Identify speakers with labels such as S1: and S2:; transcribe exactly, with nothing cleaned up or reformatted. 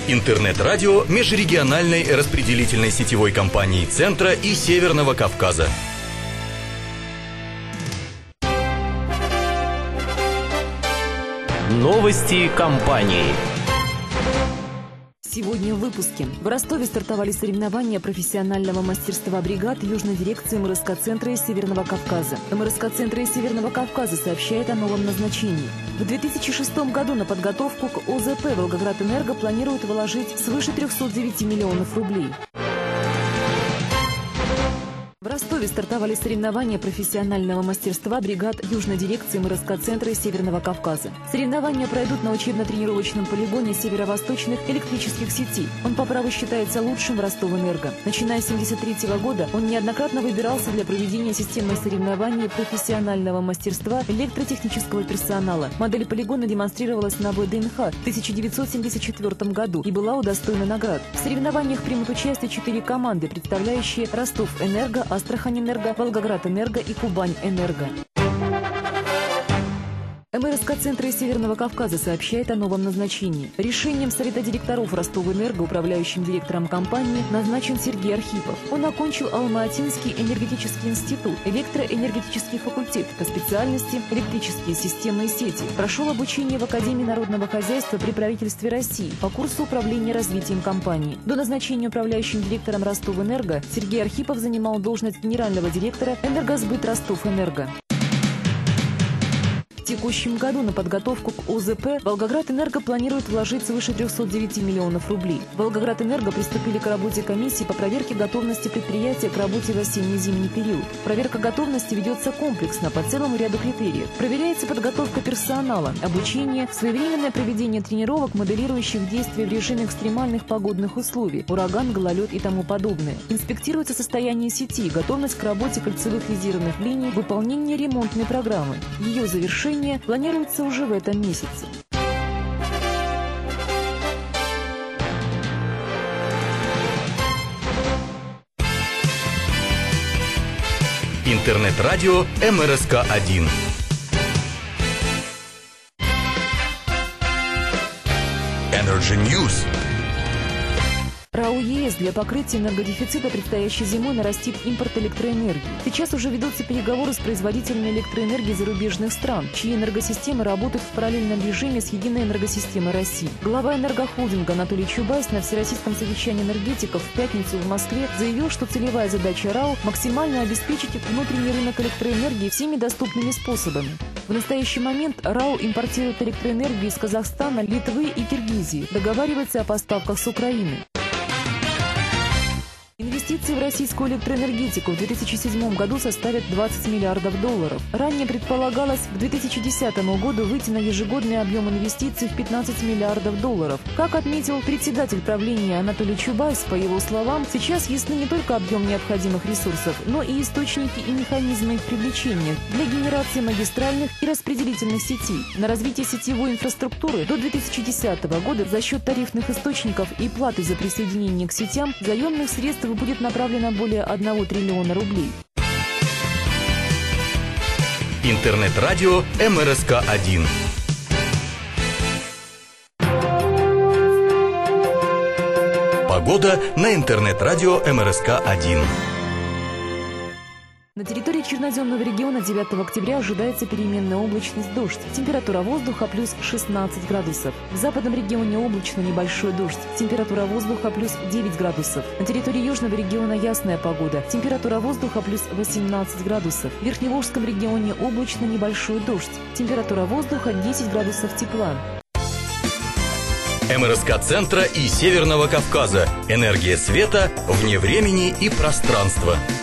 S1: Интернет-радио межрегиональной распределительной сетевой компании Центра и Северного Кавказа.
S2: Новости компании.
S3: Сегодня в выпуске. В Ростове стартовали соревнования профессионального мастерства бригад Южной дирекции эм эр эс ка-центра и Северного Кавказа. эм эр эс ка-центра и Северного Кавказа сообщает о новом назначении. В две тысячи шестом году на подготовку к о зэ пэ «Волгоградэнерго» планирует вложить свыше трёхсот девяти миллионов рублей. В Ростове стартовали соревнования профессионального мастерства бригад Южной дирекции эм эр эс ка-центра и Северного Кавказа. Соревнования пройдут на учебно-тренировочном полигоне северо-восточных электрических сетей. Он по праву считается лучшим в Ростов-Энерго. Начиная с тысяча девятьсот семьдесят третьего года он неоднократно выбирался для проведения системных соревнований профессионального мастерства электротехнического персонала. Модель полигона демонстрировалась на вэ дэ эн ха в тысяча девятьсот семьдесят четвёртом году и была удостоена наград. В соревнованиях примут участие четыре команды, представляющие Ростов-Энерго, Астрахань-Энерго, Волгоград-Энерго и Кубань-Энерго. эм эр эс ка-центра и Северного Кавказа сообщает о новом назначении. Решением Совета директоров Ростова-Энерго управляющим директором компании назначен Сергей Архипов. Он окончил Алма-Атинский энергетический институт, электроэнергетический факультет по специальности электрические системы и сети. Прошел обучение в Академии народного хозяйства при правительстве России по курсу управления развитием компании. До назначения управляющим директором Ростова-Энерго Сергей Архипов занимал должность генерального директора «Энергосбыт Ростов-Энерго». В текущем году на подготовку к о зэ пэ «Волгоградэнерго» планирует вложить свыше трёхсот девяти миллионов рублей. «Волгоградэнерго» приступили к работе комиссии по проверке готовности предприятия к работе в осенне-зимний период. Проверка готовности ведется комплексно по целому ряду критериев. Проверяется подготовка персонала, обучение, своевременное проведение тренировок, моделирующих действия в режиме экстремальных погодных условий, ураган, гололед и тому подобное. Инспектируется состояние сети, готовность к работе кольцевых резервных линий, выполнение ремонтной программы. Ее завершение планируется уже в этом месяце.
S1: Интернет-радио эм эр эс ка один. Energy News.
S3: РАО ЕС для покрытия энергодефицита предстоящей зимой нарастит импорт электроэнергии. Сейчас уже ведутся переговоры с производителями электроэнергии зарубежных стран, чьи энергосистемы работают в параллельном режиме с единой энергосистемой России. Глава энергохолдинга Анатолий Чубайс на Всероссийском совещании энергетиков в пятницу в Москве заявил, что целевая задача РАО – максимально обеспечить внутренний рынок электроэнергии всеми доступными способами. В настоящий момент РАО импортирует электроэнергию из Казахстана, Литвы и Киргизии, договаривается о поставках с Украины. Инвестиции в российскую электроэнергетику в две тысячи седьмом году составят двадцать миллиардов долларов. Ранее предполагалось к две тысячи десятому году выйти на ежегодный объем инвестиций в пятнадцать миллиардов долларов. Как отметил председатель правления Анатолий Чубайс, по его словам, сейчас ясны не только объем необходимых ресурсов, но и источники и механизмы их привлечения для генерации магистральных и распределительных сетей. На развитие сетевой инфраструктуры до две тысячи десятого года за счет тарифных источников и платы за присоединение к сетям заемных средств будет направлено более одного триллиона рублей.
S1: Интернет-радио эм эр эс ка один. Погода на интернет-радио эм эр эс ка один.
S3: На территории Черноземного региона девятого октября ожидается переменная облачность, дождь. Температура воздуха плюс шестнадцать градусов. В западном регионе облачно, небольшой дождь. Температура воздуха плюс девять градусов. На территории южного региона ясная погода. Температура воздуха плюс восемнадцать градусов. В Верхневолжском регионе облачно, небольшой дождь. Температура воздуха десять градусов тепла.
S1: эм эр эс ка-центра и Северного Кавказа. Энергия света вне времени и пространства.